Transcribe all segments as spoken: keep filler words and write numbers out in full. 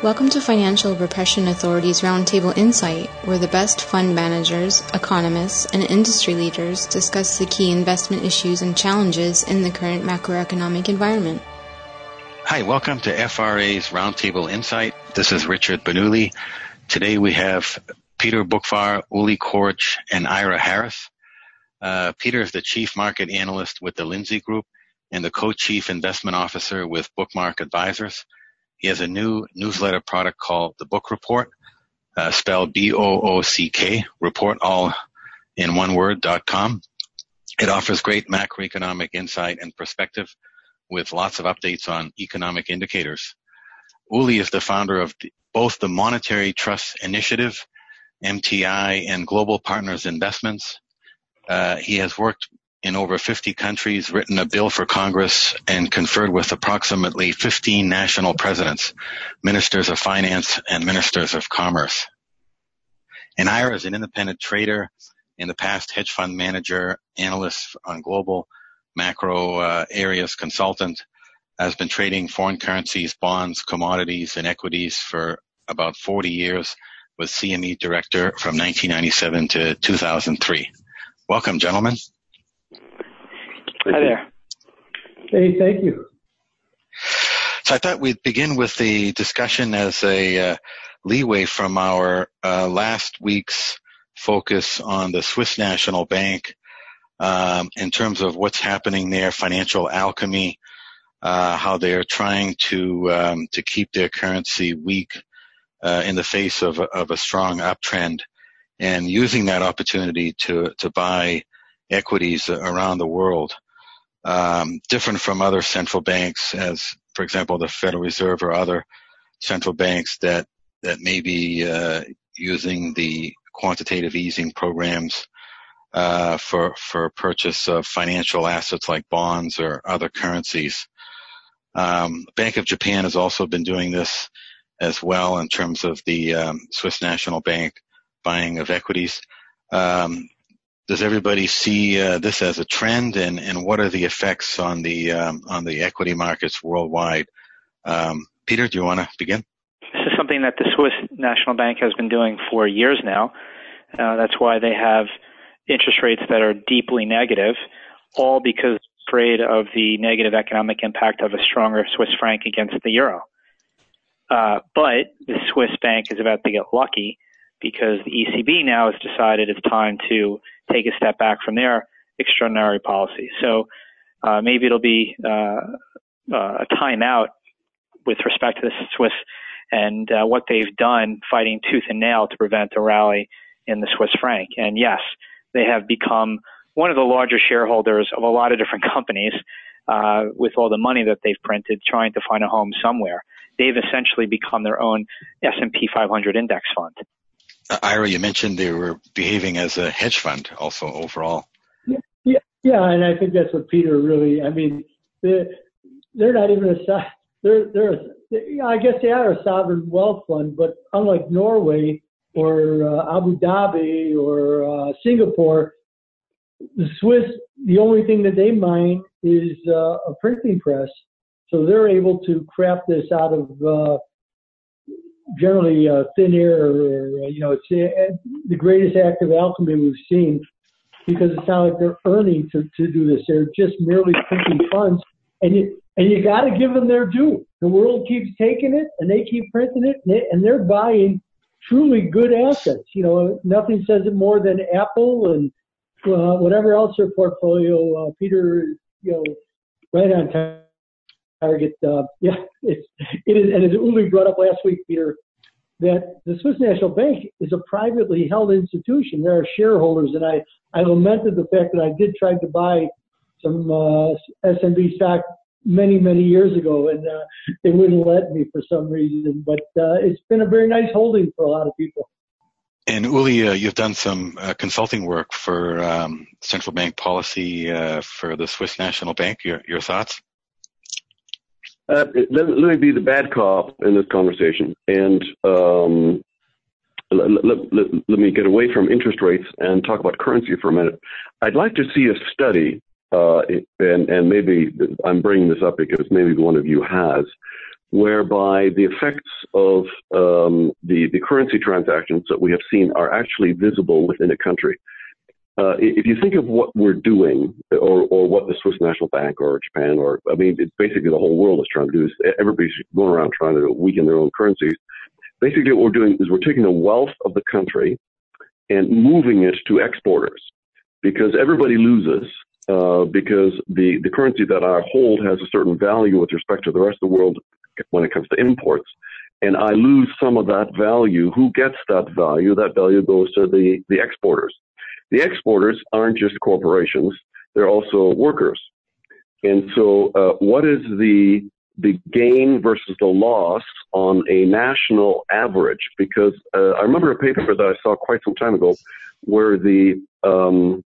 Welcome to Financial Repression Authority's Roundtable Insight, where the best fund managers, economists, and industry leaders discuss the key investment issues and challenges in the current macroeconomic environment. Hi, welcome to F R A's Roundtable Insight. This is Richard Benuli. Today we have Peter Boockvar, Uli Korch, and Ira Harris. Uh, Peter is the Chief Market Analyst with the Lindsay Group and the Co-Chief Investment Officer with Bookmark Advisors. He has a new newsletter product called The Book Report, uh, spelled B O O C K, report all in one word, dot com. It offers great macroeconomic insight and perspective with lots of updates on economic indicators. Uli is the founder of the, both the Monetary Trust Initiative, M T I, and Global Partners Investments. Uh, he has worked in over fifty countries, written a bill for Congress, and conferred with approximately fifteen national presidents, ministers of finance, and ministers of commerce. And Ira is an independent trader, in the past hedge fund manager, analyst on global macro uh, areas, consultant, has been trading foreign currencies, bonds, commodities, and equities for about forty years, was C M E director from nineteen ninety-seven to two thousand three. Welcome, gentlemen. Hi there. Hey, thank you. So I thought we'd begin with the discussion as a uh, leeway from our uh, last week's focus on the Swiss National Bank um, in terms of what's happening there, financial alchemy, uh, how they're trying to um, to keep their currency weak uh, in the face of, of a strong uptrend, and using that opportunity to to buy equities around the world. Um, different from other central banks, as, for example, the Federal Reserve or other central banks that, that may be uh, using the quantitative easing programs uh, for, for purchase of financial assets like bonds or other currencies. Um, Bank of Japan has also been doing this as well in terms of the um, Swiss National Bank buying of equities. Um, Does everybody see uh, this as a trend, and, and what are the effects on the um, on the equity markets worldwide? Um, Peter, do you want to begin? This is something that the Swiss National Bank has been doing for years now. Uh, that's why they have interest rates that are deeply negative, all because they're afraid of the negative economic impact of a stronger Swiss franc against the euro. Uh, but the Swiss bank is about to get lucky, because the E C B now has decided it's time to take a step back from their extraordinary policy. So uh, maybe it'll be uh, uh, a timeout with respect to the Swiss and uh, what they've done, fighting tooth and nail to prevent a rally in the Swiss franc. And yes, they have become one of the larger shareholders of a lot of different companies uh, with all the money that they've printed, trying to find a home somewhere. They've essentially become their own S and P five hundred index fund. Uh, Ira, you mentioned they were behaving as a hedge fund also overall. Yeah, yeah, yeah, and I think that's what Peter really, I mean, they're, they're not even a, they're, they're, a, I guess they are a sovereign wealth fund, but unlike Norway or uh, Abu Dhabi or uh, Singapore, the Swiss, the only thing that they mine is uh, a printing press. So they're able to craft this out of uh, generally uh, thin air, or, you know, it's uh, the greatest act of alchemy we've seen, because it's not like they're earning to, to do this. They're just merely printing funds, and you and you got to give them their due. The world keeps taking it, and they keep printing it, and, they, and they're buying truly good assets. You know, nothing says it more than Apple and uh, whatever else their portfolio. Uh, Peter, you know, right on time. Target, uh, yeah, it's, it is, and as Uli brought up last week, Peter, that the Swiss National Bank is a privately held institution. There are shareholders, and I, I lamented the fact that I did try to buy some uh, S and B stock many, many years ago, and uh, they wouldn't let me for some reason. But uh, it's been a very nice holding for a lot of people. And Uli, uh, you've done some uh, consulting work for um, central bank policy uh, for the Swiss National Bank. Your, your thoughts? Uh, let, let me be the bad cop in this conversation, and um, let, let, let, let me get away from interest rates and talk about currency for a minute. I'd like to see a study, uh, and, and maybe I'm bringing this up because maybe one of you has, whereby the effects of um, the, the currency transactions that we have seen are actually visible within a country. Uh, if you think of what we're doing, or, or what the Swiss National Bank or Japan, or, I mean, it's basically the whole world is trying to do, is everybody's going around trying to weaken their own currencies. Basically what we're doing is we're taking the wealth of the country and moving it to exporters, because everybody loses, uh, because the, the currency that I hold has a certain value with respect to the rest of the world when it comes to imports. And I lose some of that value. Who gets that value? That value goes to the, the exporters. The exporters aren't just corporations, they're also workers. And so uh, what is the the gain versus the loss on a national average? Because uh, I remember a paper that I saw quite some time ago where the um,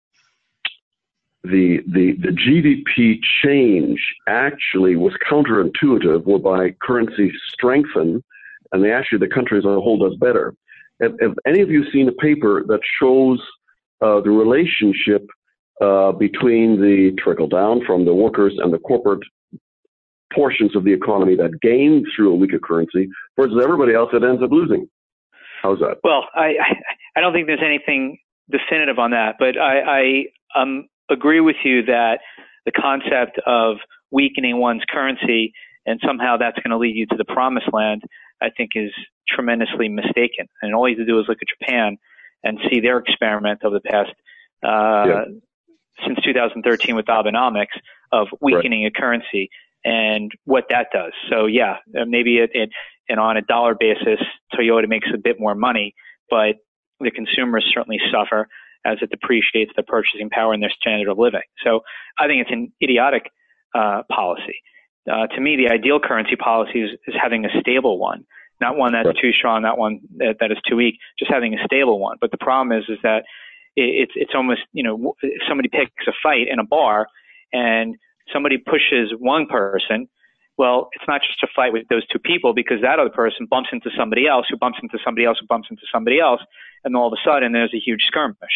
the the the G D P change actually was counterintuitive, whereby currencies strengthen and they actually, the country as a whole does better. Have, have any of you seen a paper that shows Uh, the relationship uh, between the trickle down from the workers and the corporate portions of the economy that gain through a weaker currency versus everybody else that ends up losing? How's that? Well, I, I don't think there's anything definitive on that, but I, I um, agree with you that the concept of weakening one's currency and somehow that's going to lead you to the promised land, I think is tremendously mistaken. And all you have to do is look at Japan and see their experiment over the past, uh, yeah. since two thousand thirteen with Abenomics, of weakening right. a currency and what that does. So yeah, maybe it, it, and on a dollar basis, Toyota makes a bit more money, but the consumers certainly suffer as it depreciates their purchasing power and their standard of living. So I think it's an idiotic, uh, policy. Uh, to me, the ideal currency policy is, is having a stable one. Not one that's too strong, not one that, that is too weak, just having a stable one. But the problem is, is that it, it's, it's almost, you know, if somebody picks a fight in a bar and somebody pushes one person, well, it's not just a fight with those two people, because that other person bumps into somebody else, who bumps into somebody else, who bumps into somebody else, and all of a sudden there's a huge skirmish.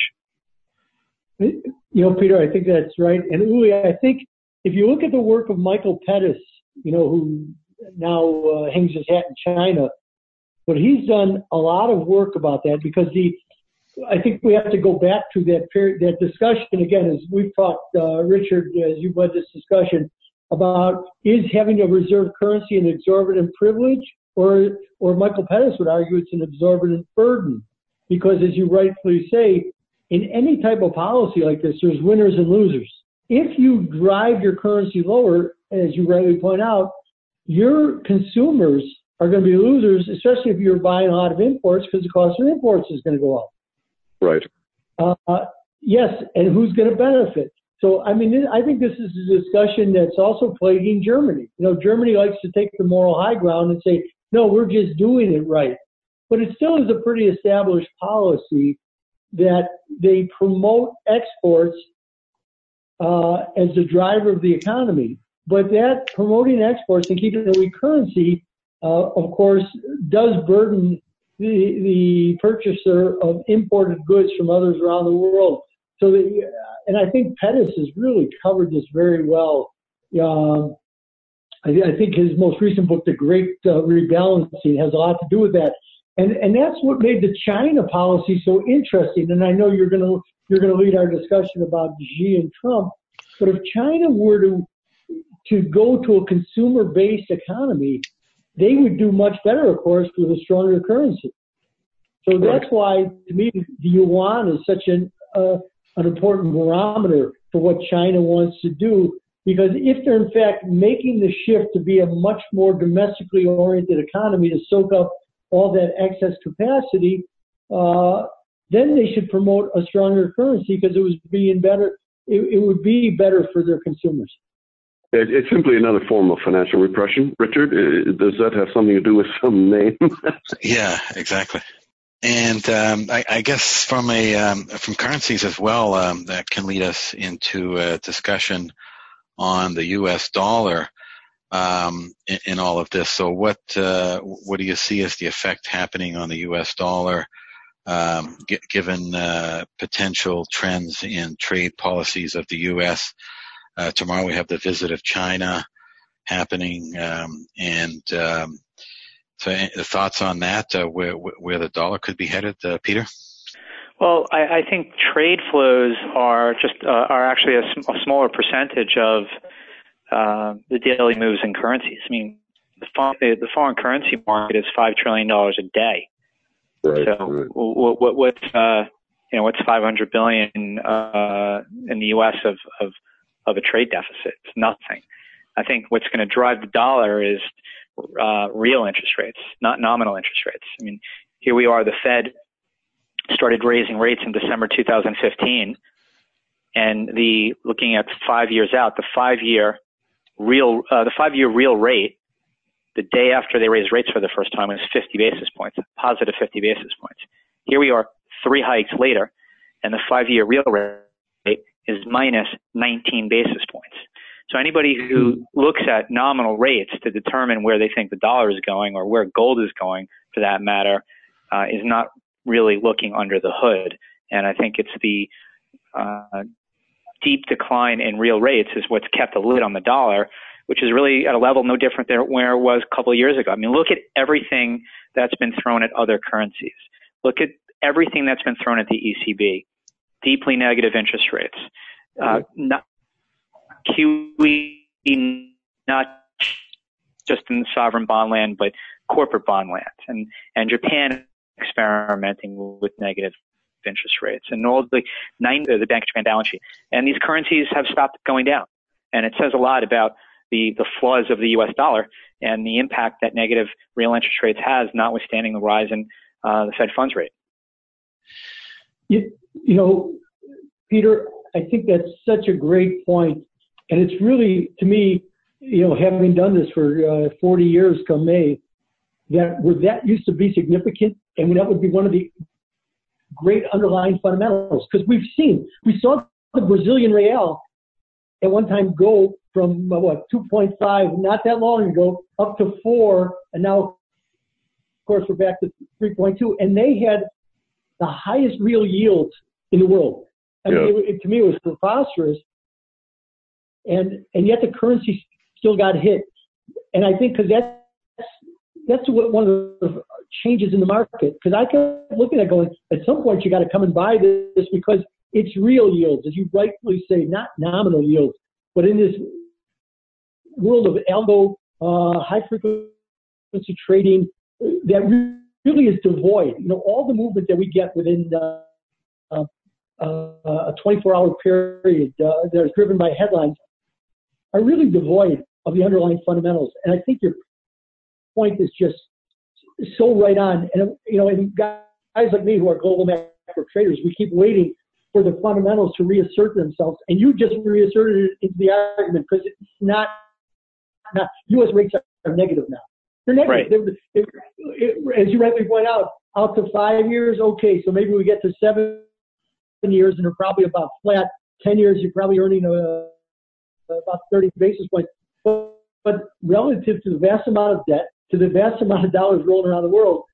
You know, Peter, I think that's right. And Uli, I think if you look at the work of Michael Pettis, you know, who now uh, hangs his hat in China, but he's done a lot of work about that, because the I think we have to go back to that period, that discussion again, as we've talked, uh, Richard, as you've led this discussion about, is having a reserve currency an exorbitant privilege, or or Michael Pettis would argue it's an exorbitant burden, because as you rightfully say, in any type of policy like this, there's winners and losers. If you drive your currency lower, as you rightly point out, your consumers are going to be losers, especially if you're buying a lot of imports, because the cost of imports is going to go up. Right. Uh, yes, and who's going to benefit? So, I mean, I think this is a discussion that's also plaguing Germany. You know, Germany likes to take the moral high ground and say, no, we're just doing it right. But it still is a pretty established policy that they promote exports uh, as the driver of the economy. But that promoting exports and keeping a weak currency, uh, of course, does burden the, the purchaser of imported goods from others around the world. So, the, and I think Pettis has really covered this very well. Um, I, I think his most recent book, The Great uh, Rebalancing, has a lot to do with that. And and that's what made the China policy so interesting. And I know you're going to you're going to lead our discussion about Xi and Trump. But if China were to to go to a consumer-based economy, they would do much better, of course, with a stronger currency. So that's why, to me, the yuan is such an uh, an important barometer for what China wants to do. Because if they're, in fact, making the shift to be a much more domestically oriented economy to soak up all that excess capacity, uh, then they should promote a stronger currency, because it was being better. It, it would be better for their consumers. It's simply another form of financial repression. Richard, does that have something to do with some name? Yeah, exactly. And um, I, I guess from a um, from currencies as well, um, that can lead us into a discussion on the U S dollar um, in, in all of this. So, what uh, what do you see as the effect happening on the U S dollar, um, g- given uh, potential trends in trade policies of the U S? Uh, tomorrow we have the visit of China. happening, um, and um, so uh, thoughts on that, uh, where where the dollar could be headed, uh, Peter? Well, I, I think trade flows are just uh, are actually a, sm- a smaller percentage of uh, the daily moves in currencies. I mean, the, fo- the foreign currency market is five trillion dollars a day. Right. So, right. what, what, what's uh, you know what's five hundred billion uh, in the U S of, of of a trade deficit? It's nothing. I think what's going to drive the dollar is uh, real interest rates, not nominal interest rates. I mean, here we are, the Fed started raising rates in December two thousand fifteen, and the looking at five years out, the five-year real uh, the five-year real rate, the day after they raised rates for the first time, was fifty basis points, positive fifty basis points. Here we are, three hikes later, and the five-year real rate is minus nineteen basis points. So anybody who looks at nominal rates to determine where they think the dollar is going, or where gold is going, for that matter, uh, is not really looking under the hood. And I think it's the uh, deep decline in real rates is what's kept a lid on the dollar, which is really at a level no different than where it was a couple of years ago. I mean, look at everything that's been thrown at other currencies. Look at everything that's been thrown at the E C B. Deeply negative interest rates. Uh, not Q E, not just in the sovereign bond land, but corporate bond land. And, and Japan experimenting with negative interest rates, and all the nine, the Bank of Japan balance sheet. And these currencies have stopped going down. And it says a lot about the, the flaws of the U S dollar and the impact that negative real interest rates has, notwithstanding the rise in uh, the Fed funds rate. You, you know, Peter, I think that's such a great point. And it's really, to me, you know, having done this for uh, forty years come May, that where that used to be significant, and that would be one of the great underlying fundamentals. Because we've seen, we saw the Brazilian real at one time go from, uh, what, two point five, not that long ago, up to four, and now, of course, we're back to three point two, and they had the highest real yields in the world. I mean, Yeah. it, it, to me, it was preposterous, and and yet the currency still got hit. And I think because that's that's what one of the changes in the market. Because I kept looking at going, at some point you got to come and buy this because it's real yields, as you rightfully say, not nominal yields. But in this world of algo, uh, high frequency trading, that really is devoid. You know, all the movement that we get within uh, uh, uh, a twenty-four hour period uh, that is driven by headlines are really devoid of the underlying fundamentals. And I think your point is just so right on. And, you know, and guys like me who are global macro traders, we keep waiting for the fundamentals to reassert themselves. And you just reasserted it into the argument because it's not, not, U S rates are negative now. They're negative. Right. They're, it, as you rightly point out, out to five years, okay, so maybe we get to seven years and they're probably about flat. Ten years, you're probably earning a about thirty basis points. But, but relative to the vast amount of debt, to the vast amount of dollars rolling around the world,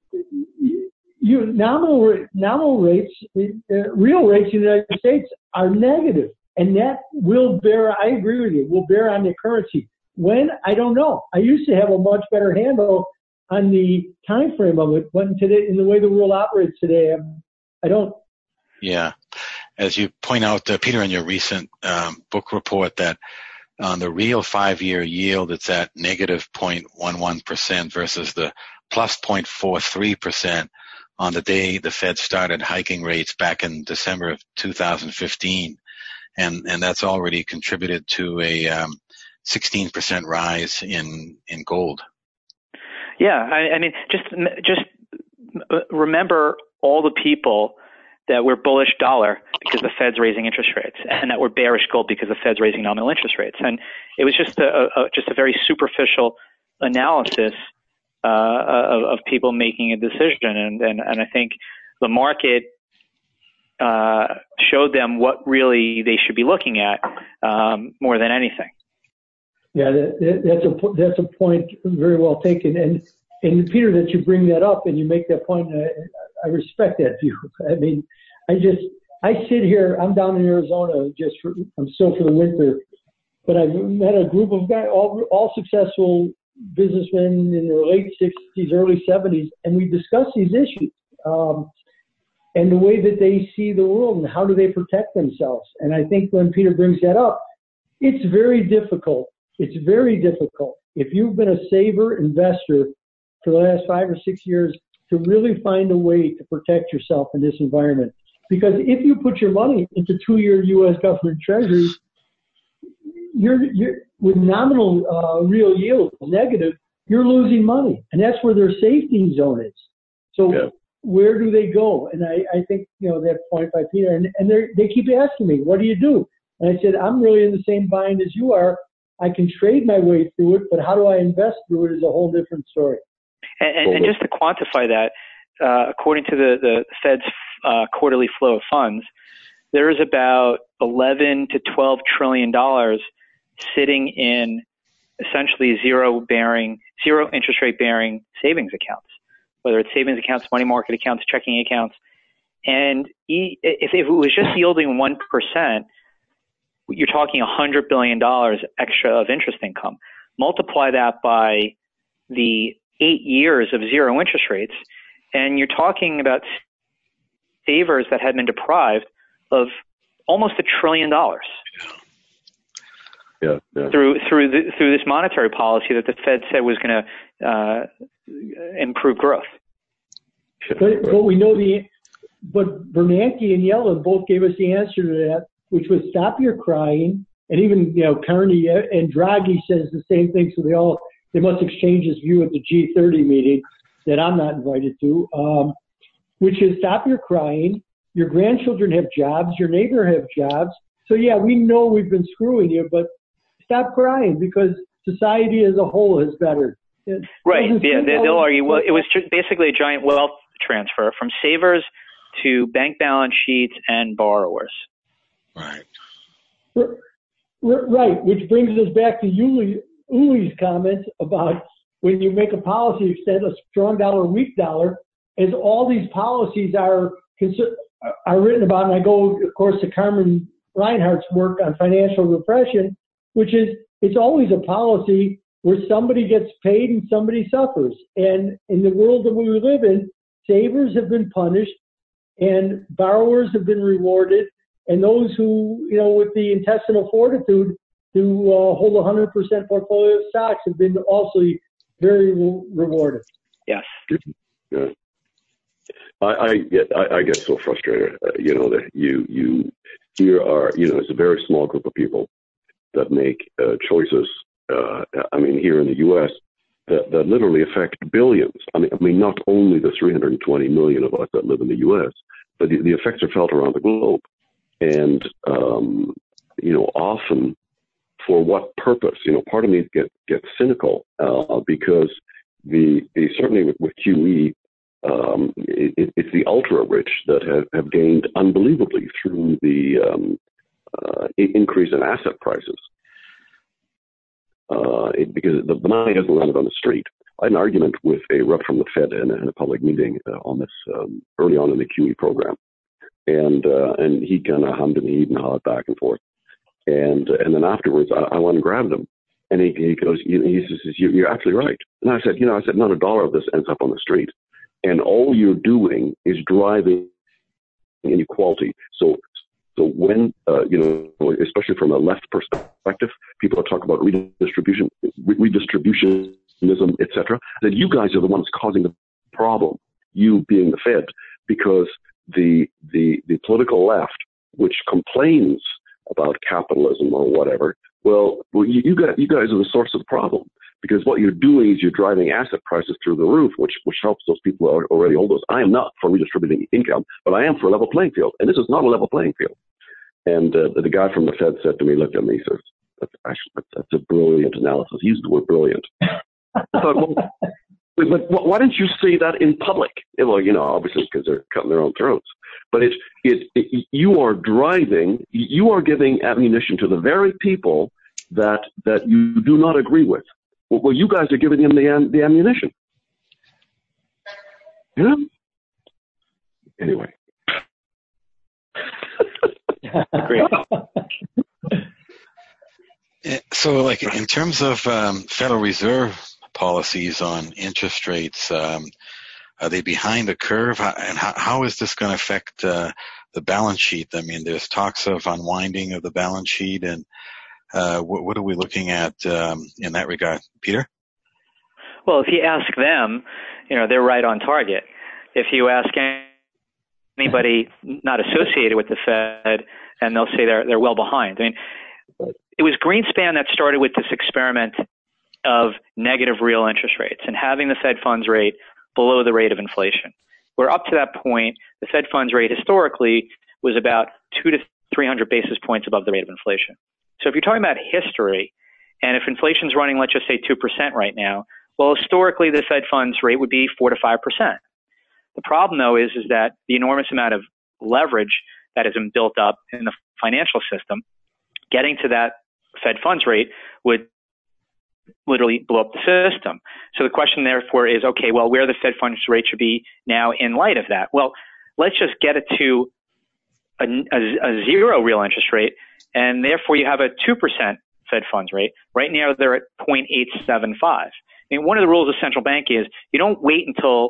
you nominal nominal rates, uh, real rates in the United States are negative, and that will bear. I agree with you. Will bear on the currency. When? I don't know. I used to have a much better handle on the time frame of it, but today, in the way the world operates today, I'm, I don't. Yeah. As you point out, uh, Peter, in your recent um, book report, that on the real five-year yield, it's at negative zero point one one percent versus the plus zero point four three percent on the day the Fed started hiking rates back in December of two thousand fifteen. And, and that's already contributed to a um, sixteen percent rise in, in gold. Yeah, I, I mean, just just remember all the people that were bullish dollar because the Fed's raising interest rates, and that were bearish gold because the Fed's raising nominal interest rates. And it was just a, a just a very superficial analysis uh, of, of people making a decision. And, and, and I think the market uh, showed them what really they should be looking at um, more than anything. Yeah, that, that's a that's a point very well taken. And and Peter, that you bring that up and you make that point, I, I respect that view. I mean, I just I sit here. I'm down in Arizona. Just for, I'm still for the winter, but I've met a group of guys, all, all successful businessmen in their late sixties, early seventies, and we discuss these issues um, and the way that they see the world and how do they protect themselves. And I think when Peter brings that up, it's very difficult. It's very difficult. If you've been a saver investor for the last five or six years to really find a way to protect yourself in this environment. Because if you put your money into two-year U S government treasuries, you're, you're with nominal uh, real yield negative, you're losing money. And that's where their safety zone is. So yeah. Where do they go? And I, I think, you know, that point by Peter, and, and they keep asking me, what do you do? And I said, I'm really in the same bind as you are. I can trade my way through it, but how do I invest through it is a whole different story. And, and, and just to quantify that, uh, according to the, the Fed's uh, quarterly flow of funds, there is about eleven to twelve trillion dollars sitting in essentially zero bearing, zero interest rate bearing savings accounts, whether it's savings accounts, money market accounts, checking accounts. And if, if it was just yielding one percent, you're talking one hundred billion dollars extra of interest income. Multiply that by the eight years of zero interest rates, and you're talking about savers that had been deprived of almost a trillion dollars. Yeah, yeah. Through through the, through this monetary policy that the Fed said was going to uh, improve growth. But, but we know the, but Bernanke and Yellen both gave us the answer to that, which was stop your crying. And even, you know, Carney and Draghi says the same thing. So they all, they must exchange this view at the G thirty meeting that I'm not invited to, um, which is stop your crying. Your grandchildren have jobs. Your neighbor have jobs. So yeah, we know we've been screwing you, but stop crying because society as a whole is better. It right. Yeah. They, they'll argue, well, it was basically a giant wealth transfer from savers to bank balance sheets and borrowers. Right. Right. Which brings us back to Uli, Uli's comments about when you make a policy extend a strong dollar, weak dollar, as all these policies are are written about, and I go, of course, to Carmen Reinhart's work on financial repression, which is it's always a policy where somebody gets paid and somebody suffers. And in the world that we live in, savers have been punished and borrowers have been rewarded, and those who, you know, with the intestinal fortitude to uh, hold a one hundred percent portfolio of stocks have been also very re- rewarded. Yes. Yeah. I, I get I, I get so frustrated, uh, you know, that you you here are, you know, it's a very small group of people that make uh, choices. Uh, I mean, here in the U S that, that literally affect billions. I mean, I mean, not only the three hundred twenty million of us that live in the U S, but the, the effects are felt around the globe. And um, you know, often for what purpose? You know, part of me get gets cynical uh, because the, the certainly with, with Q E. Um, it, it's the ultra rich that have, have gained unbelievably through the um, uh, increase in asset prices. Uh, it, because the, the money hasn't landed on the street. I had an argument with a rep from the Fed in, in a public meeting uh, on this um, early on in the Q E program, and uh, and he kind of hummed and he'd and hawed back and forth, and and then afterwards I, I went and grabbed him, and he, he goes, he, he says, "You're absolutely right." And I said, "You know, I said not a dollar of this ends up on the street." And all you're doing is driving inequality. So, so when, uh, you know, especially from a left perspective, people are talking about redistribution, redistributionism, et cetera, that you guys are the ones causing the problem, you being the Fed, because the, the, the political left, which complains about capitalism or whatever, well, well you, you, got, you guys are the source of the problem. Because what you're doing is you're driving asset prices through the roof, which which helps those people who already hold those. I am not for redistributing income, but I am for a level playing field. And this is not a level playing field. And uh, the guy from the Fed said to me, looked at me, he says, that's, actually, that's a brilliant analysis. He used the word brilliant. I thought, well, but why didn't you say that in public? Well, you know, obviously because they're cutting their own throats. But it, it, it, you are driving, you are giving ammunition to the very people that that you do not agree with. Well, you guys are giving them the the ammunition. Yeah. Anyway. and, So, like in terms of um, Federal Reserve policies on interest rates, um, are they behind the curve? And how, how is this going to affect uh, the balance sheet? I mean, there's talks of unwinding of the balance sheet, and uh, what, what are we looking at um, in that regard, Peter? Well, if you ask them, you know, they're right on target. If you ask anybody not associated with the Fed, and they'll say they're they're well behind. I mean, it was Greenspan that started with this experiment of negative real interest rates and having the Fed funds rate below the rate of inflation. Where up to that point, the Fed funds rate historically was about two to three hundred basis points above the rate of inflation. So if you're talking about history, and if inflation's running, let's just say two percent right now, well, historically, the Fed funds rate would be four to five percent. The problem, though, is, is that the enormous amount of leverage that has been built up in the financial system, getting to that Fed funds rate would literally blow up the system. So the question, therefore, is, okay, well, where the Fed funds rate should be now in light of that? Well, let's just get it to a, a, a zero real interest rate, and therefore you have a two percent Fed funds rate. Right now, they're at zero point eight seven five. I mean, one of the rules of central bank is you don't wait until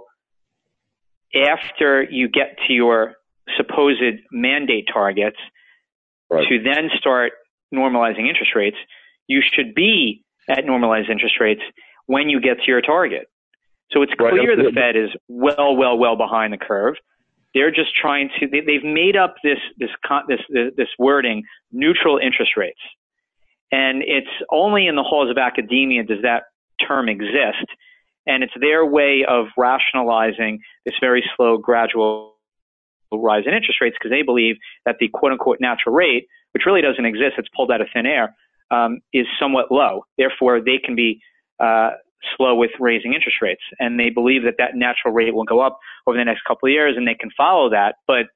after you get to your supposed mandate targets right. to then start normalizing interest rates. You should be at normalized interest rates when you get to your target. So it's clear right. the Fed is well, well, well behind the curve. They're just trying to, they, they've made up this, this, this, this wording, neutral interest rates. And it's only in the halls of academia does that term exist. And it's their way of rationalizing this very slow, gradual rise in interest rates because they believe that the quote-unquote natural rate, which really doesn't exist, it's pulled out of thin air, um, is somewhat low. Therefore, they can be uh, slow with raising interest rates. And they believe that that natural rate will go up over the next couple of years, and they can follow that. But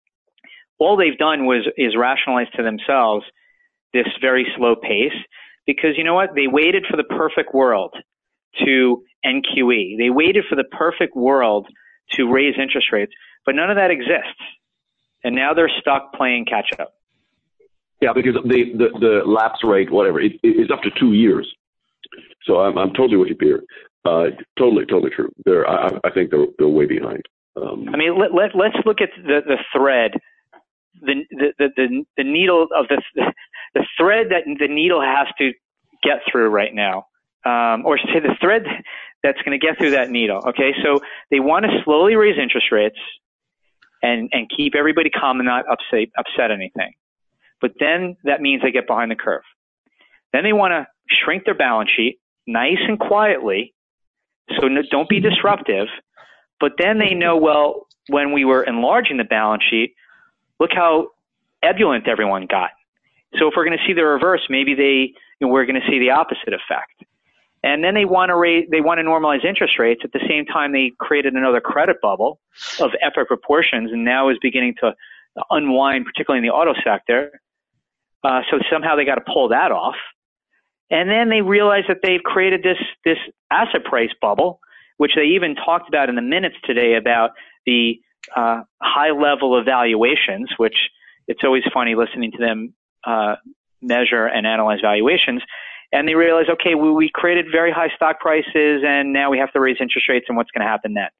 all they've done was is rationalize to themselves this very slow pace because, you know what, they waited for the perfect world to N Q E. They waited for the perfect world to raise interest rates, but none of that exists. And now they're stuck playing catch up. Yeah, because the, the, the lapse rate, whatever, it, it's up to two years. So I'm, I'm totally with you, Peter. Uh, totally, totally true. They're, I, I think they're, they're way behind. Um, I mean, let, let, let's look at the, the thread, the, the, the, the needle of the, the thread that the needle has to get through right now. Um, or say the thread that's going to get through that needle. Okay, so they want to slowly raise interest rates and, and keep everybody calm and not upset, upset anything. But then that means they get behind the curve. Then they want to shrink their balance sheet nice and quietly, so no, don't be disruptive. But then they know, well, when we were enlarging the balance sheet, look how ebullient everyone got. So if we're going to see the reverse, maybe they, you know, we're going to see the opposite effect. And then they want to raise, they want to normalize interest rates. At the same time, they created another credit bubble of epic proportions, and now is beginning to unwind, particularly in the auto sector. Uh, so somehow they got to pull that off. And then they realize that they've created this this asset price bubble, which they even talked about in the minutes today about the uh, high level of valuations, which it's always funny listening to them uh, measure and analyze valuations. And they realize, okay, we, we created very high stock prices, and now we have to raise interest rates, and what's going to happen then?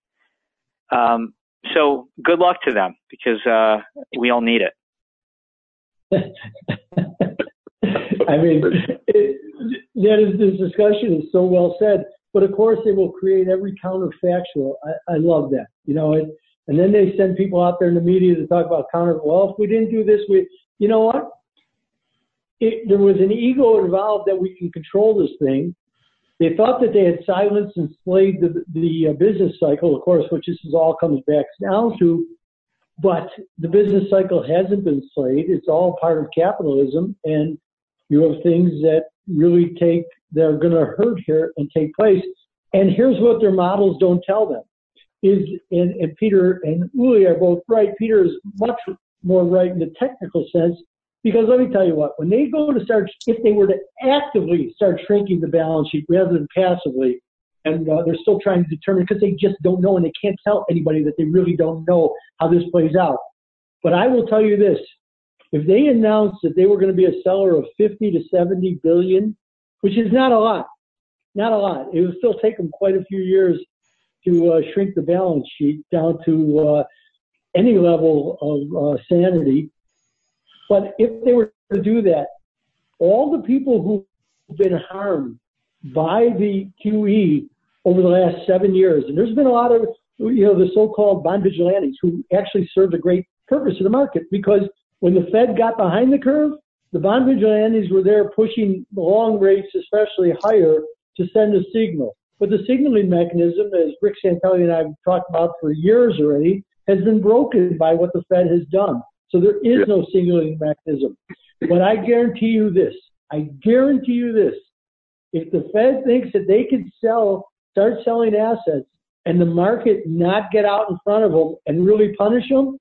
Um, so good luck to them, because uh, we all need it. I mean, it, that is, this discussion is so well said. But of course, they will create every counterfactual. I, I love that, you know. It, and then they send people out there in the media to talk about counter. Well, if we didn't do this, we, you know what? It, there was an ego involved that we can control this thing. They thought that they had silenced and slayed the, the uh, business cycle, of course, which this is all comes back down to. But the business cycle hasn't been slayed. It's all part of capitalism, and you have things that really take that are going to hurt here and take place. And here's what their models don't tell them: is and, and Peter and Uli are both right. Peter is much more right in the technical sense. Because let me tell you what, when they go to start, if they were to actively start shrinking the balance sheet rather than passively, and uh, they're still trying to determine because they just don't know and they can't tell anybody that they really don't know how this plays out. But I will tell you this, if they announced that they were going to be a seller of fifty to seventy billion which is not a lot. Not a lot. It will still take them quite a few years to uh, shrink the balance sheet down to uh, any level of uh, sanity. But if they were to do that, all the people who've been harmed by the Q E over the last seven years, and there's been a lot of, you know, the so-called bond vigilantes who actually served a great purpose in the market, because when the Fed got behind the curve, the bond vigilantes were there pushing the long rates, especially higher, to send a signal. But the signaling mechanism, as Rick Santelli and I have talked about for years already, has been broken by what the Fed has done. So there is yeah. no signaling mechanism. But I guarantee you this, I guarantee you this, if the Fed thinks that they can sell, start selling assets, and the market not get out in front of them and really punish them,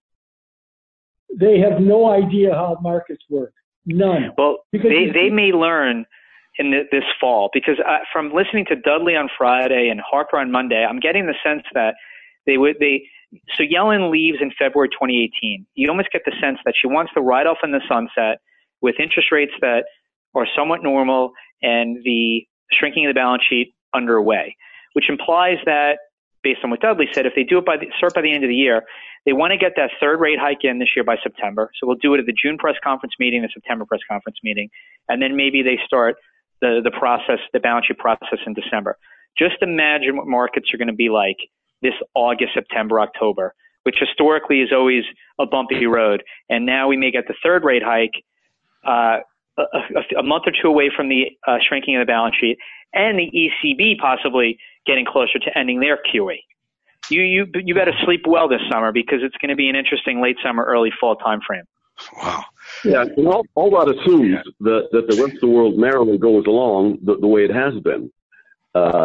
they have no idea how markets work. None. Well, because they, they may learn in the, this fall, because uh, from listening to Dudley on Friday and Harper on Monday, I'm getting the sense that they would they. So Yellen leaves in February twenty eighteen. You almost get the sense that she wants to ride off in the sunset with interest rates that are somewhat normal and the shrinking of the balance sheet underway, which implies that, based on what Dudley said, if they do it by the, start by the end of the year, they want to get that third rate hike in this year by September. So we'll do it at the June press conference meeting, the September press conference meeting, and then maybe they start the, the process, the balance sheet process in December. Just imagine what markets are going to be like this August, September, October, which historically is always a bumpy road. And now we may get the third rate hike uh, a, a, a month or two away from the uh, shrinking of the balance sheet, and the E C B possibly getting closer to ending their Q E. You you you better sleep well this summer, because it's going to be an interesting late summer, early fall time frame. Wow. Yeah, and all, all that assumes yeah. that, that the rest of the world merrily goes along the, the way it has been. Uh,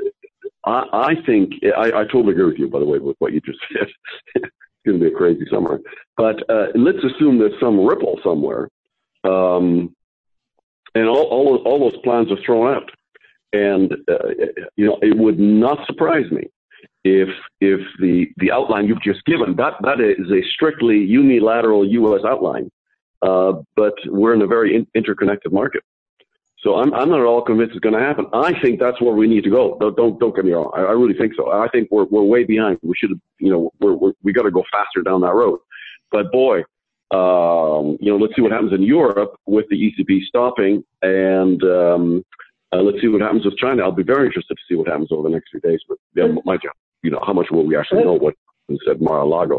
I, I think, I, I totally agree with you, by the way, with what you just said. It's going to be a crazy summer. But uh, let's assume there's some ripple somewhere, um, and all, all, all those plans are thrown out. And, uh, you know, it would not surprise me if if the, the outline you've just given, that, that is a strictly unilateral U S outline, uh, but we're in a very in, interconnected market. So I'm I'm not at all convinced it's going to happen. I think that's where we need to go. Don't don't, don't get me wrong. I, I really think so. I think we're we're way behind. We should have, you know, we're, we're we got to go faster down that road. But boy, um, you know, let's see what happens in Europe with the E C B stopping, and um, uh, let's see what happens with China. I'll be very interested to see what happens over the next few days. But yeah, my job, you know, how much will we actually know what said Mar-a-Lago?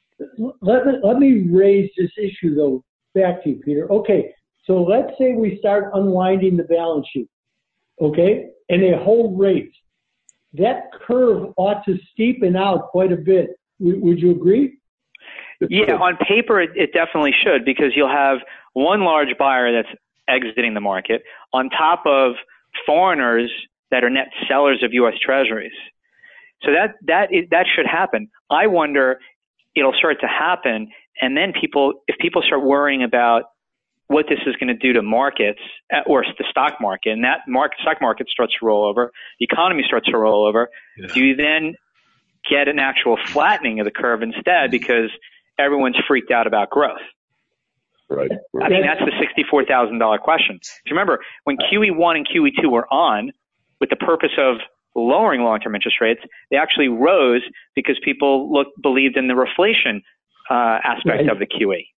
Let me let me raise this issue though back to you, Peter. Okay. So let's say we start unwinding the balance sheet, okay, and they hold rates. That curve ought to steepen out quite a bit. W- would you agree? Yeah, on paper it, it definitely should, because you'll have one large buyer that's exiting the market on top of foreigners that are net sellers of U S Treasuries. So that that is, that should happen. I wonder, it'll start to happen, and then people, if people start worrying about what this is going to do to markets or the stock market, and that market, stock market starts to roll over, the economy starts to roll over, yeah. do you then get an actual flattening of the curve instead, because everyone's freaked out about growth? Right. right. I mean, that's the sixty-four thousand dollars question. Remember, when Q E one and Q E two were on with the purpose of lowering long-term interest rates, they actually rose because people looked, believed in the reflation uh, aspect right. of the Q E.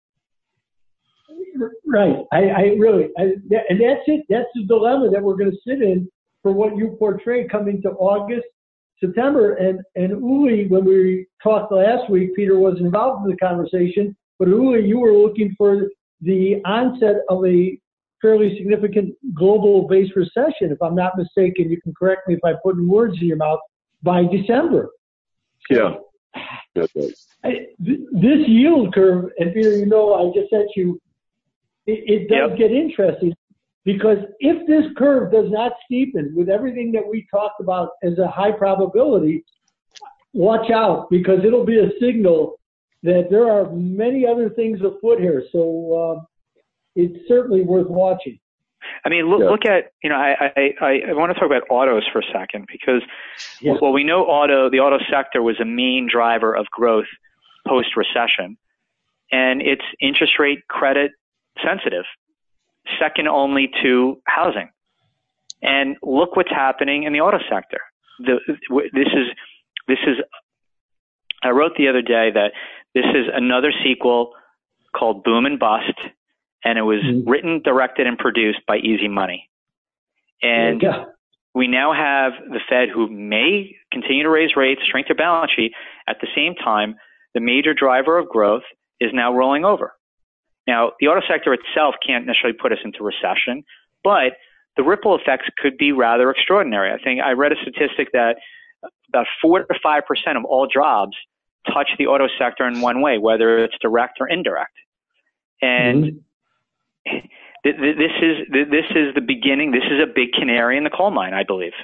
Right. I, I really, I, and that's it. That's the dilemma that we're going to sit in for what you portrayed coming to August, September. And, and Uli, when we talked last week, Peter wasn't involved in the conversation, but Uli, you were looking for the onset of a fairly significant global-based recession, if I'm not mistaken. You can correct me if I put words in your mouth, by December. Yeah. That's right. I, th- this yield curve, and Peter, you know, I just sent you, it, it does yep. get interesting, because if this curve does not steepen with everything that we talked about as a high probability, watch out, because it'll be a signal that there are many other things afoot here. So uh, it's certainly worth watching. I mean, look, yeah. look at, you know, I, I, I, I want to talk about autos for a second, because, yeah. well, we know auto, the auto sector was a main driver of growth post-recession, and it's interest rate credit sensitive, second only to housing. And look what's happening in the auto sector. The, this is, this is, I wrote the other day that this is another sequel called Boom and Bust, and it was mm-hmm. written, directed, and produced by Easy Money. And yeah. we now have the Fed, who may continue to raise rates, shrink their balance sheet. At the same time, the major driver of growth is now rolling over. Now, the auto sector itself can't necessarily put us into recession, but the ripple effects could be rather extraordinary. I think I read a statistic that about four to five percent of all jobs touch the auto sector in one way, whether it's direct or indirect. And mm-hmm. th- th- this is th- this is the beginning. This is a big canary in the coal mine, I believe.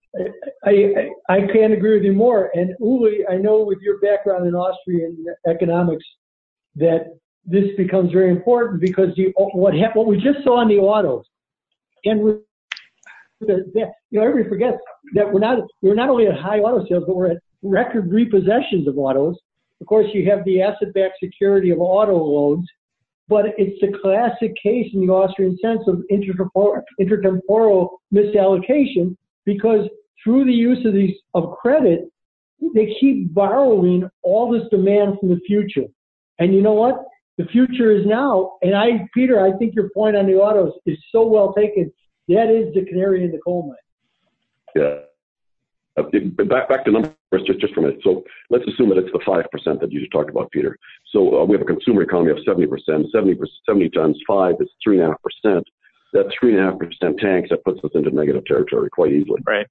I, I, I can't agree with you more. And Uli, I know with your background in Austrian economics that this becomes very important, because the, what ha- what we just saw in the autos, and we, the, the, you know, everybody forgets that we're not we're not only at high auto sales, but we're at record repossessions of autos. Of course, you have the asset-backed security of auto loans, but it's the classic case in the Austrian sense of intertemporal, intertemporal misallocation, because through the use of these of credit, they keep borrowing all this demand from the future. And you know what? The future is now. And I, Peter, I think your point on the autos is so well taken. That is the canary in the coal mine. Yeah. Uh, back back to numbers just, just for a minute. So let's assume that it's the five percent that you just talked about, Peter. So uh, we have a consumer economy of seventy percent. seventy, seventy times five is three point five percent. That three point five percent tanks, that puts us into negative territory quite easily. Right.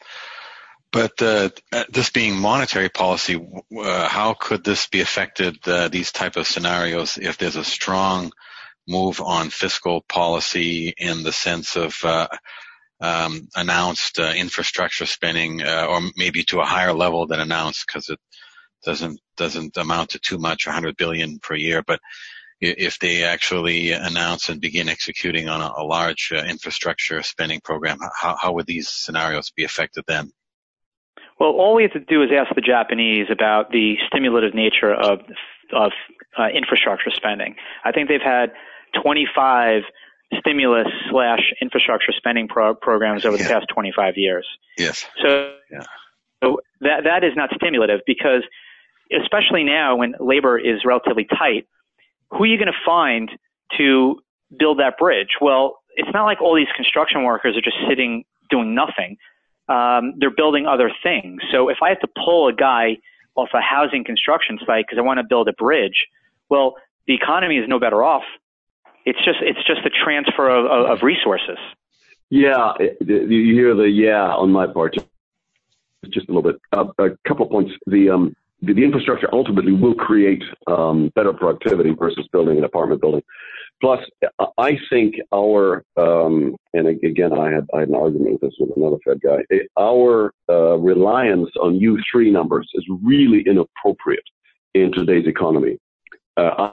But uh, this being monetary policy, uh, how could this be affected, uh, these type of scenarios, if there's a strong move on fiscal policy in the sense of uh, um, announced uh, infrastructure spending, uh, or maybe to a higher level than announced, because it doesn't doesn't amount to too much, one hundred billion dollars per year. But if they actually announce and begin executing on a, a large uh, infrastructure spending program, how, how would these scenarios be affected then? Well, all we have to do is ask the Japanese about the stimulative nature of of uh, infrastructure spending. I think they've had twenty-five stimulus slash infrastructure spending pro- programs over the yeah. past twenty-five years. Yes. So, yeah. so that that is not stimulative, because especially now when labor is relatively tight, who are you going to find to build that bridge? Well, it's not like all these construction workers are just sitting doing nothing. Um, they're building other things. So if I have to pull a guy off a housing construction site because I want to build a bridge, well, the economy is no better off. It's just it's just a transfer of, of, of resources. Yeah, you hear the yeah on my part. Just a little bit. Uh, a couple of points. The um the, the infrastructure ultimately will create um, better productivity versus building an apartment building. Plus, I think our, um, and again, I had, I had an argument with this with another Fed guy, our uh, reliance on U three numbers is really inappropriate in today's economy. Uh,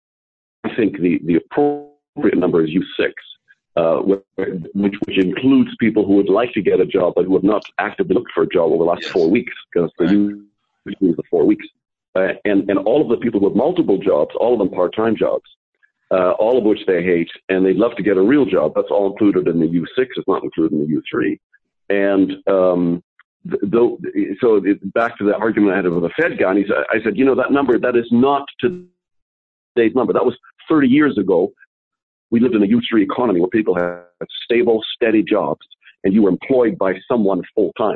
I think the, the appropriate number is U six, uh, which, which includes people who would like to get a job but who have not actively looked for a job over the last yes. four weeks, because the right. U is the four weeks. Uh, and, and all of the people with multiple jobs, all of them part-time jobs, Uh, all of which they hate, and they'd love to get a real job. That's all included in the U six. It's not included in the U three. And um, th- so it, back to the argument I had with the Fed guy, and he said, I said, you know, that number, that is not today's number. That was thirty years ago. We lived in a U three economy where people had stable, steady jobs, and you were employed by someone full time.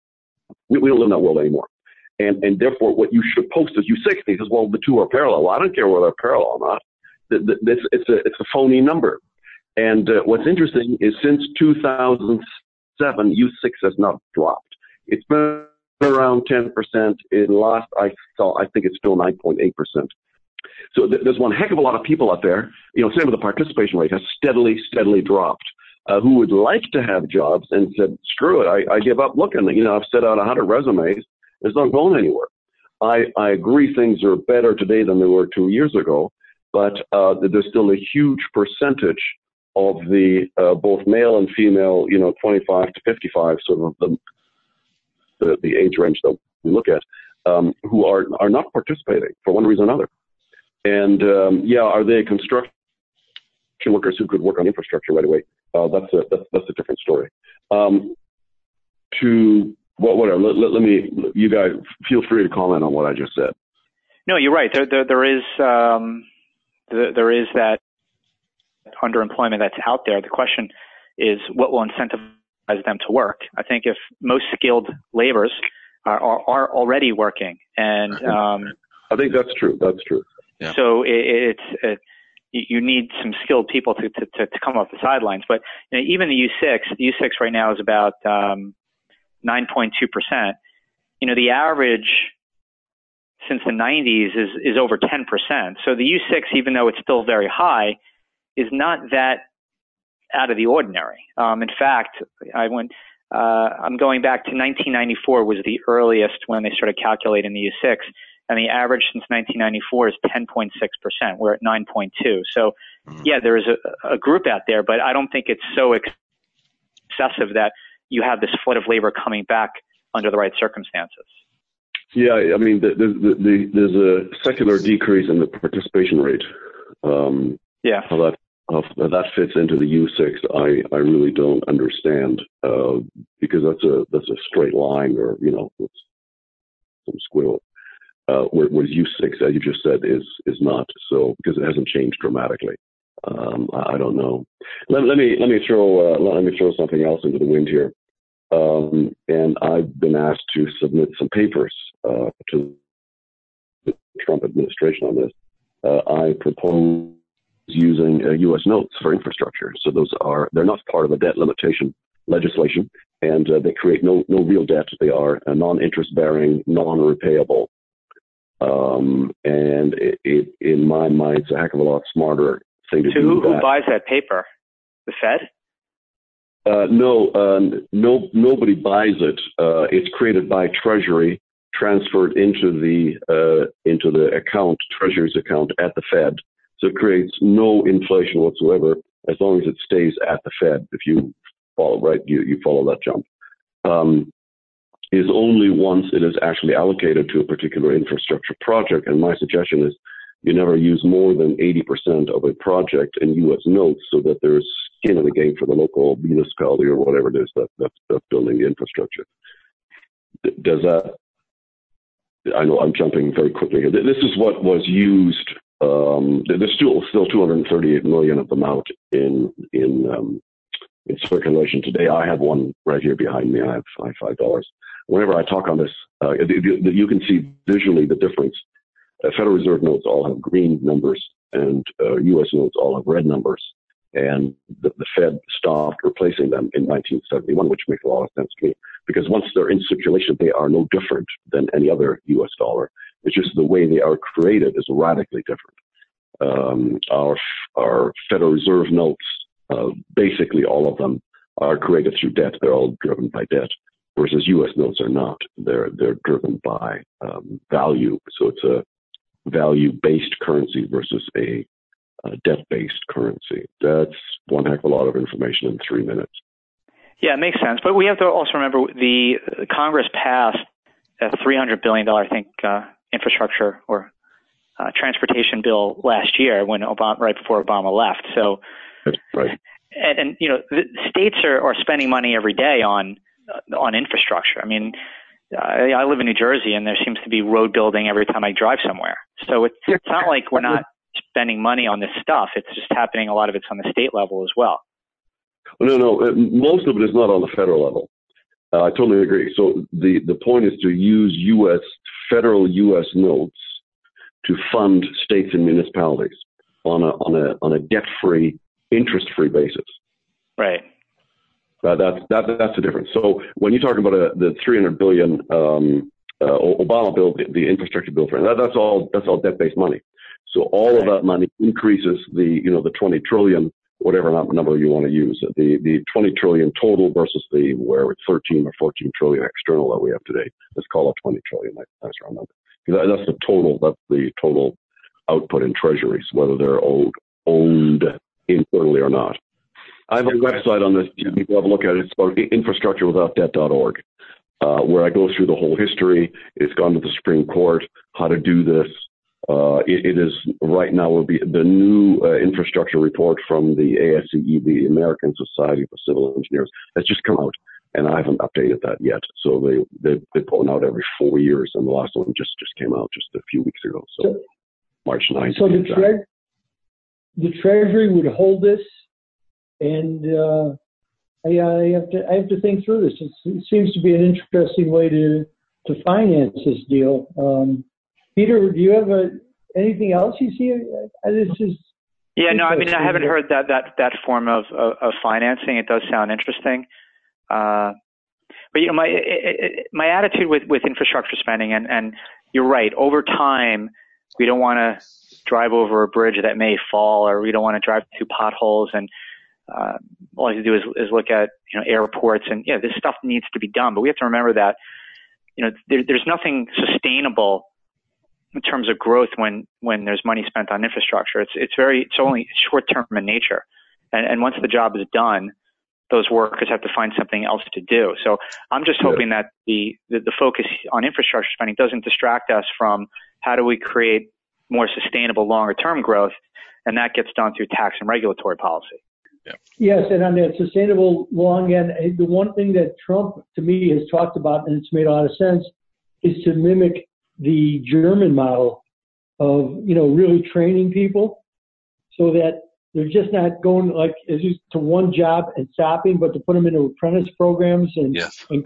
We, we don't live in that world anymore. And, and therefore, what you should post is U six. He says, well, the two are parallel. Well, I don't care whether they're parallel or not. This, it's, a, it's a phony number. And uh, what's interesting is since two thousand seven, U six has not dropped. It's been around ten percent. In last I saw, I think it's still nine point eight percent. So th- there's one heck of a lot of people out there, you know, same with the participation rate has steadily, steadily dropped, uh, who would like to have jobs and said, screw it, I, I give up looking. You know, I've set out one hundred resumes. It's not going anywhere. I, I agree things are better today than they were two years ago. But uh, there's still a huge percentage of the uh, both male and female, you know, twenty-five to fifty-five, sort of the the, the age range that we look at, um, who are are not participating for one reason or another. And um, yeah, are they construction workers who could work on infrastructure right away? uh, that's a that's, that's a different story. Um, to well, whatever. Let, let, let me. You guys feel free to comment on what I just said. No, you're right. There, there, there is um, there, there is that underemployment that's out there. The question is, what will incentivize them to work? I think if most skilled laborers are, are, are already working, and um, I think that's true. That's true. Yeah. So it, it's it, you need some skilled people to, to, to come off the sidelines. But you know, even the U six, the U six right now is about um, nine point two percent. You know, the average since the nineties is, is over ten percent. So the U six, even though it's still very high, is not that out of the ordinary. Um, in fact, I went, uh, I'm going back to nineteen ninety-four was the earliest when they started calculating the U six. And the average since nineteen ninety-four is ten point six percent. We're at nine point two. So, yeah, there is a, a group out there, but I don't think it's so excessive that you have this flood of labor coming back under the right circumstances. Yeah, I mean, the, the, the, there's a secular decrease in the participation rate. Um, yeah. How that, how that fits into the U six, I, I really don't understand, uh, because that's a that's a straight line, or, you know, it's some squiggle. Uh, whereas U six, as you just said, is is not, so because it hasn't changed dramatically. Um, I, I don't know. Let, let me let me throw uh, let me throw something else into the wind here. Um, and I've been asked to submit some papers uh, to the Trump administration on this. Uh, I propose using uh, U S notes for infrastructure. So those are they're not part of the debt limitation legislation, and uh, they create no no real debt. They are uh, non-interest bearing, non-repayable. Um, and it, it, in my mind, it's a heck of a lot smarter thing to so do. Who, that. who buys that paper? The Fed? Uh, no, uh, no, nobody buys it. Uh, it's created by Treasury, transferred into the uh, into the account, Treasury's account at the Fed. So it creates no inflation whatsoever as long as it stays at the Fed. If you follow right, you you follow that jump. Um, is only once it is actually allocated to a particular infrastructure project. And my suggestion is you never use more than eighty percent of a project in U S notes so that there's skin in the game for the local municipality or whatever it is that, that, that's building the infrastructure. Does that, I know I'm jumping very quickly here. This is what was used. Um, there's still, still two hundred thirty-eight million of them out in, in, um, in circulation today. I have one right here behind me. I have, I have five dollars. Whenever I talk on this, uh, you can see visually the difference. Uh, Federal Reserve notes all have green numbers, and uh, U S notes all have red numbers. And the, the Fed stopped replacing them in nineteen seventy-one, which makes a lot of sense to me, because once they're in circulation, they are no different than any other U S dollar. It's just the way they are created is radically different. Um, our our Federal Reserve notes, uh, basically all of them, are created through debt. They're all driven by debt. Whereas U S notes are not. They're they're driven by um, value. So it's a value-based currency versus a, a debt-based currency. That's one heck of a lot of information in three minutes. Yeah, it makes sense. But we have to also remember the Congress passed a three hundred billion dollars, I think, uh, infrastructure or uh, transportation bill last year when Obama, right before Obama left. So, That's right. And, and you know, the states are, are spending money every day on on infrastructure. I mean, I, I live in New Jersey, and there seems to be road building every time I drive somewhere. So it's, it's not like we're not spending money on this stuff. It's just happening. A lot of it's on the state level as well. No, no, most of it is not on the federal level. Uh, I totally agree. So the, the point is to use U S federal U S notes to fund states and municipalities on a on a on a debt-free, interest-free basis. Right. Uh, that's that, that's the difference. So when you're talking about a, the three hundred billion um, uh, Obama bill, the, the infrastructure bill, for that, that's all that's all debt-based money. So all right. of that money increases the you know the twenty trillion, whatever number you want to use, the the twenty trillion total versus the where it's thirteen or fourteen trillion external that we have today. Let's call it twenty trillion. That's our number. That's the total. That's the total output in treasuries, whether they're owned owned internally or not. I have a website on this. You can have a look at it. It's called infrastructure without debt dot org, uh, where I go through the whole history. It's gone to the Supreme Court, how to do this. Uh, it, it is right now will be the new uh, infrastructure report from the A S C E, the American Society for Civil Engineers, has just come out, and I haven't updated that yet. So they they they put one out every four years, and the last one just just came out just a few weeks ago. So, so March ninth. So the tre- the Treasury would hold this, and uh, I, I have to I have to think through this. It's, it seems to be an interesting way to to finance this deal. Um, Peter, do you have a, anything else you see? Uh, this is yeah, no, I mean, I haven't heard that that that form of of, of financing. It does sound interesting, uh, but you know, my it, it, my attitude with with infrastructure spending, and and you're right. Over time, we don't want to drive over a bridge that may fall, or we don't want to drive through potholes. And uh, all you do is is look at you know airports, and yeah, this stuff needs to be done. But we have to remember that you know there, there's nothing sustainable in terms of growth when, when there's money spent on infrastructure. It's it's very it's only short term in nature, and and once the job is done, those workers have to find something else to do. So I'm just hoping that the, the the focus on infrastructure spending doesn't distract us from how do we create more sustainable longer term growth, and that gets done through tax and regulatory policy. Yeah. Yes, and on that sustainable long end, the one thing that Trump to me has talked about, and it's made a lot of sense, is to mimic the German model of, you know, really training people so that they're just not going like as you, to one job and stopping, but to put them into apprentice programs and, yes. and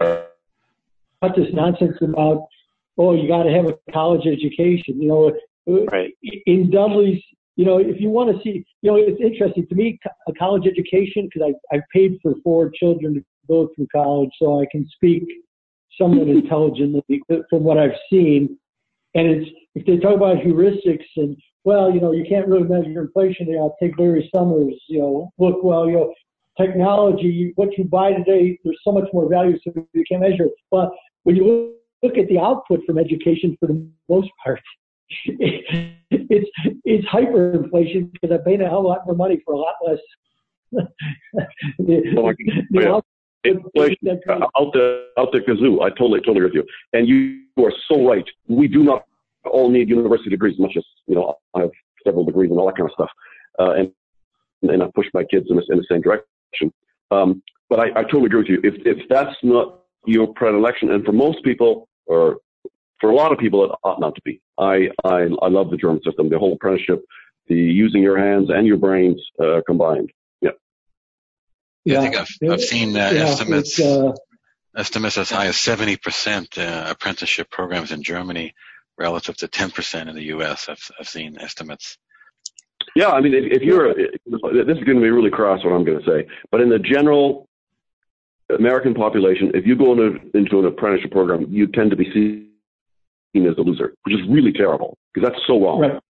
cut this nonsense about, oh, you got to have a college education. You know, right. In Dudley's, you know, if you want to see, you know, it's interesting to me, a college education, because I, I've paid for four children to go through college, so I can speak somewhat intelligently from what I've seen. And it's, if they talk about heuristics and, well, you know, you can't really measure inflation. They will take Larry Summers, you know, look, well, you know, technology, what you buy today, there's so much more value, so you can't measure it. But when you look at the output from education, for the most part, it's it's hyperinflation because I'm paying a hell of a lot more money for a lot less. the, oh, the output, inflation out the out the kazoo. I totally totally agree with you. And you are so right. We do not all need university degrees, much as you know. I have several degrees and all that kind of stuff, uh, and and I push my kids in the, in the same direction. Um, but I, I totally agree with you. If if that's not your predilection, and for most people, or for a lot of people, it ought not to be. I I, I love the German system, the whole apprenticeship, the using your hands and your brains uh, combined. Yeah. Yeah, I think I've I've seen uh, yeah, estimates uh, estimates as high as seventy percent uh, apprenticeship programs in Germany relative to ten percent in the U S. I've I've seen estimates. Yeah, I mean, if, if you're, this is going to be really crass what I'm going to say, but in the general American population, if you go into, into an apprenticeship program, you tend to be seen as a loser, which is really terrible because that's so wrong. Right.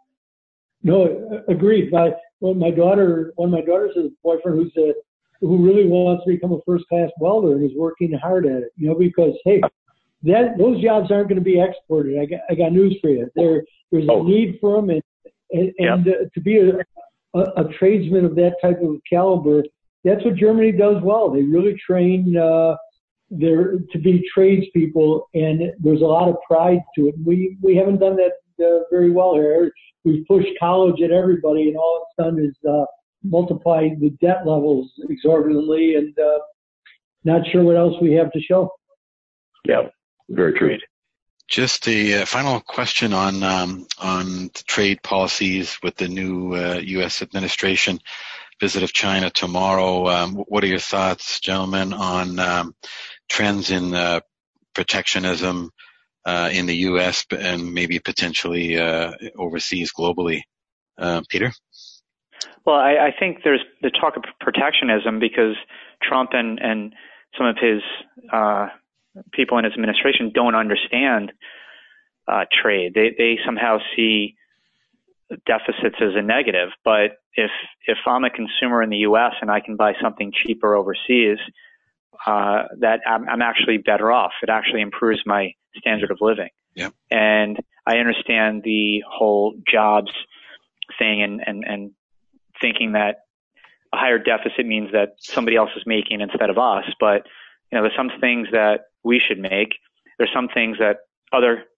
No, agreed. My, well, my daughter, one of my daughters has a boyfriend who's a, who really wants to become a first-class welder and is working hard at it, you know, because, hey, that those jobs aren't going to be exported. I got, I got news for you. There, there's a oh. need for them, and and, and yep. uh, to be a, a, a tradesman of that type of caliber, that's what Germany does well. They really train uh, their to be tradespeople, and there's a lot of pride to it. We we haven't done that uh, very well here. We've pushed college at everybody, and all it's done is uh, multiply the debt levels exorbitantly, and uh, not sure what else we have to show. Yeah. Very true. Just a uh, final question on um, on trade policies with the new uh, U S administration. Visit of China tomorrow. Um, what are your thoughts, gentlemen, on um, trends in uh, protectionism uh, in the U S and maybe potentially uh, overseas globally? Uh, Peter? Well, I, I think there's the talk of protectionism because Trump and, and some of his uh, people in his administration don't understand uh, trade. They they somehow see deficits as a negative. But if if I'm a consumer in the U S and I can buy something cheaper overseas, uh, that I'm, I'm actually better off. It actually improves my standard of living. Yep. And I understand the whole jobs thing and, and, and thinking that a higher deficit means that somebody else is making instead of us. But you know, there's some things that we should make. There's some things that other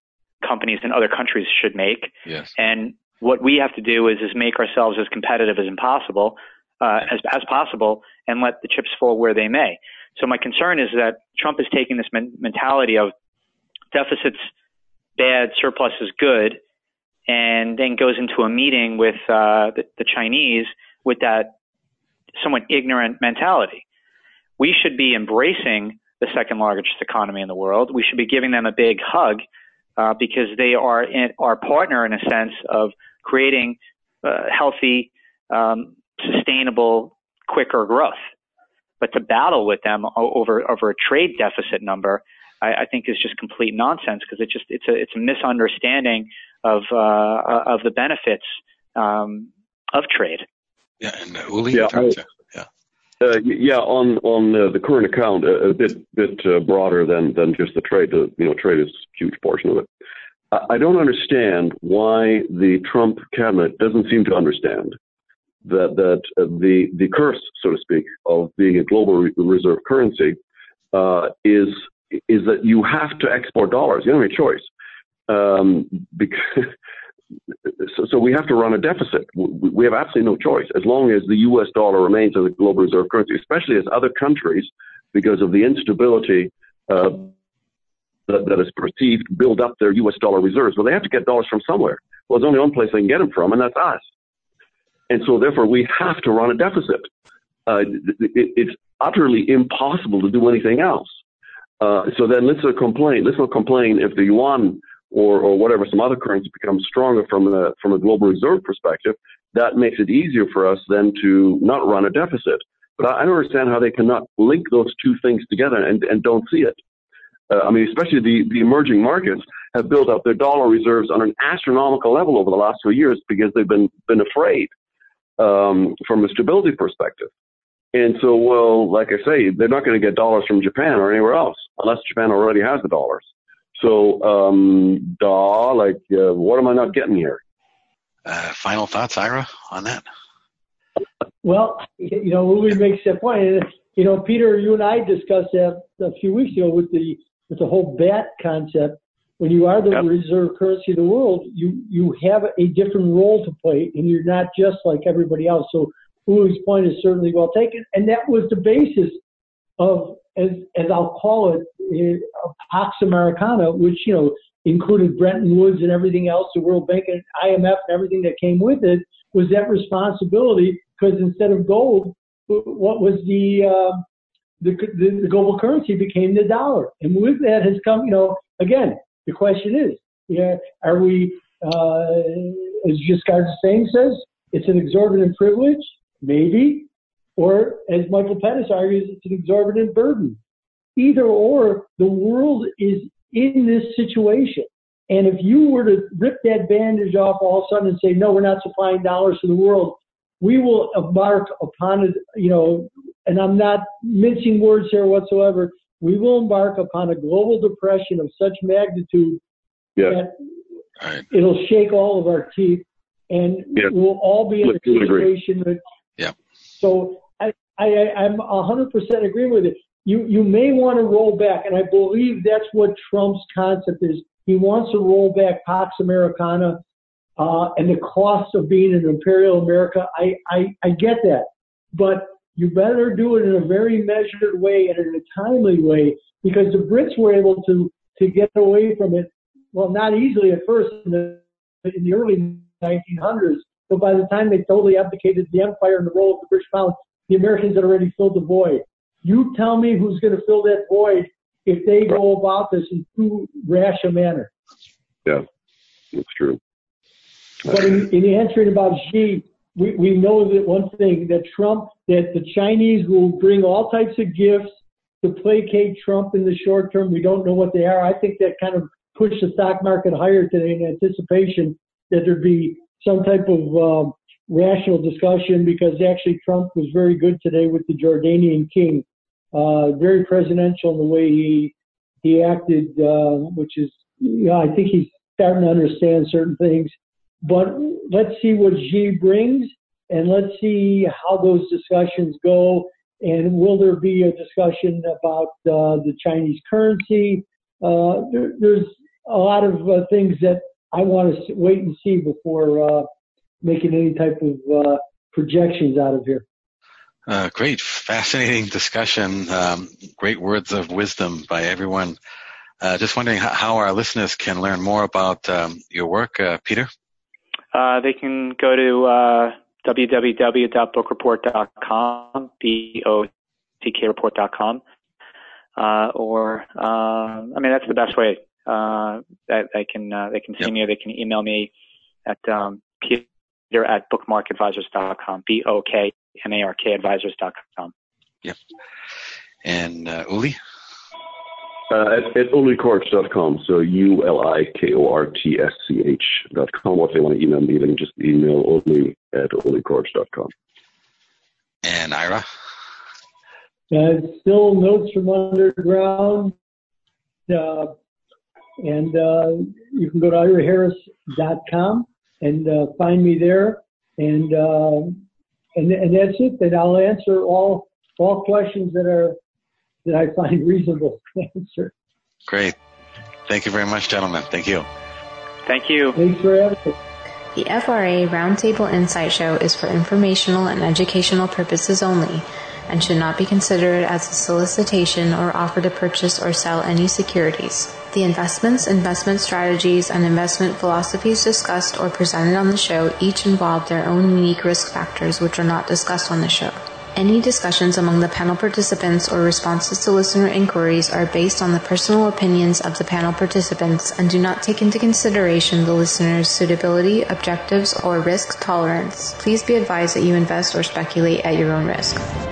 companies in other countries should make. Yes. And what we have to do is, is make ourselves as competitive as impossible, uh, as, as possible, and let the chips fall where they may. So my concern is that Trump is taking this men- mentality of deficits bad, surplus is good, and then goes into a meeting with uh, the, the Chinese with that somewhat ignorant mentality. We should be embracing the second largest economy in the world. We should be giving them a big hug uh, because they are in, our partner in a sense of creating uh, healthy, um, sustainable, quicker growth. But to battle with them over over a trade deficit number, I, I think is just complete nonsense, because it just it's a it's a misunderstanding of uh, of the benefits um, of trade. Yeah, and uh, Uli, yeah, I, yeah, uh, yeah. On on uh, the current account, a, a bit bit uh, broader than than just the trade. The, you know, trade is a huge portion of it. I, I don't understand why the Trump cabinet doesn't seem to understand that that uh, the the curse, so to speak, of being a global re- reserve currency uh, is is that you have to export dollars. You don't have a choice. Um, because, so, so we have to run a deficit. We, we have absolutely no choice as long as the U S dollar remains as a global reserve currency, especially as other countries, because of the instability uh, that, that is perceived, build up their U S dollar reserves. Well, they have to get dollars from somewhere. Well, there's only one place they can get them from, and that's us. And so, therefore, we have to run a deficit. Uh, it, it's utterly impossible to do anything else. Uh, so then let's not complain. Let's not complain if the yuan or, or whatever, some other currency becomes stronger from a, from a global reserve perspective. That makes it easier for us then to not run a deficit. But I, I don't understand how they cannot link those two things together and, and don't see it. Uh, I mean, especially the, the emerging markets have built up their dollar reserves on an astronomical level over the last few years because they've been, been afraid um, from a stability perspective. And so, well, like I say, they're not going to get dollars from Japan or anywhere else unless Japan already has the dollars. So, um, duh, like, uh, what am I not getting here? Uh, final thoughts, Ira, on that? Well, you know, Uli makes that point. And, you know, Peter, you and I discussed that a few weeks ago with the with the whole B A T concept. When you are the yep. reserve currency of the world, you, you have a different role to play, and you're not just like everybody else. So Uli's point is certainly well taken. And that was the basis of, as, as I'll call it, uh, Pax Americana, which, you know, included Bretton Woods and everything else, the World Bank and I M F and everything that came with it, was that responsibility, because instead of gold, what was the, uh, the, the the global currency became the dollar. And with that has come, you know, again, the question is, yeah, are we, uh, as Giscard d'Estaing says, it's an exorbitant privilege, maybe, or as Michael Pettis argues, it's an exorbitant burden. Either or, the world is in this situation. And if you were to rip that bandage off all of a sudden and say, no, we're not supplying dollars to the world, we will embark upon it, you know, and I'm not mincing words here whatsoever, we will embark upon a global depression of such magnitude yeah. that right. it'll shake all of our teeth, and yeah. we'll all be in a situation that, yeah. so I, I, I'm one hundred percent agreeing with it. You, you may want to roll back, and I believe that's what Trump's concept is. He wants to roll back Pax Americana uh, and the cost of being an imperial America. I, I, I get that, but you better do it in a very measured way and in a timely way, because the Brits were able to, to get away from it, well, not easily at first in the, in the early nineteen hundreds, but by the time they totally abdicated the empire and the role of the British pound, the Americans had already filled the void. You tell me who's going to fill that void if they go about this in too rash a manner. Yeah, that's true. But in, in answering about Xi, we, we know that one thing, that Trump, that the Chinese will bring all types of gifts to placate Trump in the short term. We don't know what they are. I think that kind of pushed the stock market higher today in anticipation that there'd be some type of um, rational discussion, because actually Trump was very good today with the Jordanian king, uh, very presidential in the way he he acted, uh, which is, you know, I think he's starting to understand certain things. But let's see what Xi brings, and let's see how those discussions go. And will there be a discussion about uh, the Chinese currency? Uh, there, there's a lot of uh, things that I want to wait and see before uh, making any type of uh, projections out of here. Uh, great, fascinating discussion. Um, great words of wisdom by everyone. Uh, just wondering how, how our listeners can learn more about um, your work, uh, Peter. Uh, they can go to uh, w w w dot book report dot com, B O C K report dot com, uh, or uh, I mean that's the best way. Uh, that they can uh, they can see yep. me, or they can email me at um, Peter at bookmark advisors dot com, B O K M A R K advisors dot com. Yep. And uh, Uli? Uh, at, at uli korch dot com, so U L I K O R T S C H dot com. Or if they want to email me, they can just email Uli at uli korch dot com. And Ira? Uh, still Notes from Underground. Uh, and uh, you can go to ira harris dot com and uh, find me there. And, uh, and and that's it. And I'll answer all all questions that are that I find reasonable to answer. Great. Thank you very much, gentlemen. Thank you. Thank you. Thanks for having me. The F R A Roundtable Insight Show is for informational and educational purposes only and should not be considered as a solicitation or offer to purchase or sell any securities. The investments, investment strategies, and investment philosophies discussed or presented on the show each involve their own unique risk factors which are not discussed on the show. Any discussions among the panel participants or responses to listener inquiries are based on the personal opinions of the panel participants and do not take into consideration the listener's suitability, objectives, or risk tolerance. Please be advised that you invest or speculate at your own risk.